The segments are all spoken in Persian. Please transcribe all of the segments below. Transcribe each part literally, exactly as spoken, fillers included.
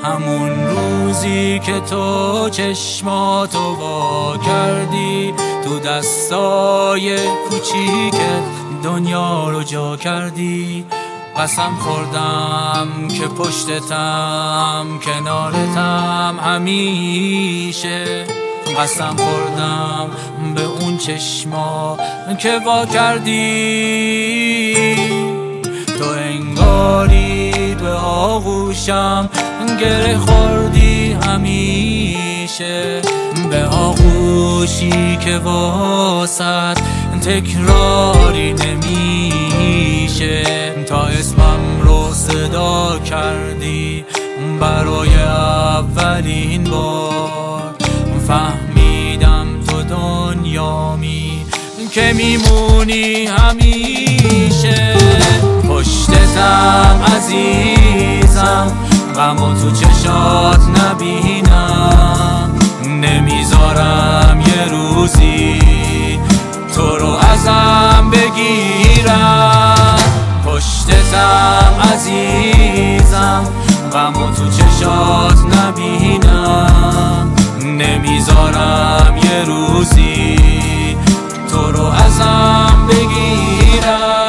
همون روزی که تو چشماتو وا کردی، تو دستای کوچیکت دنیا رو جا کردی. قسم خوردم که پشتتم، کنارتم همیشه. قسم خوردم به اون چشما که وا کردی. تو انگاری به آغوشم گره خوردی همیشه، به آغوشی که واسط تکراری نمیشه. تا اسمم رو صدا کردی برای اولین بار، فهمیدم تو دنیامی که میمونی همیشه. پشتتم عزیزم، غمو تو چشات نبینم. نمیذارم یه روزی تو رو ازم بگیرم. پشتتم عزیزم، غمو تو چشات نبینم. نمیذارم یه روزی تو رو ازم بگیرم.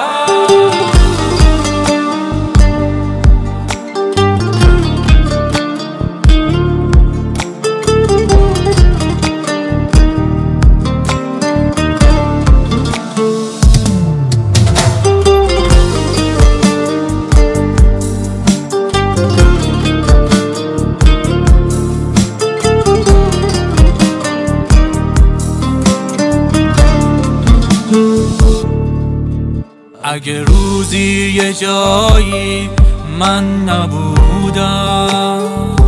اگه روزی یه جایی من نبودم،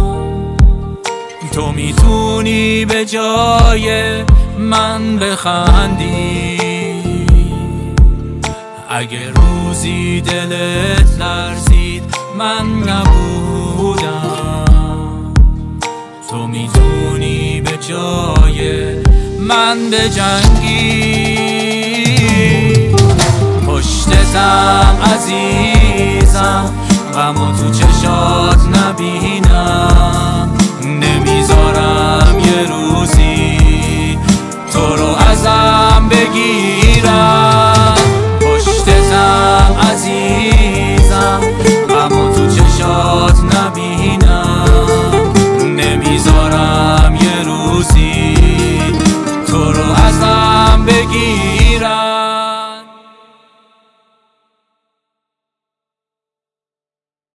تو میتونی به جای من بخندی. اگه روزی دلت لرزید من نبودم، تو میتونی به جای من بجنگی. پشتتم عزیزم، غمو تو چشات نبینم. نمیذارم یه روزی تو رو ازم بگیرم.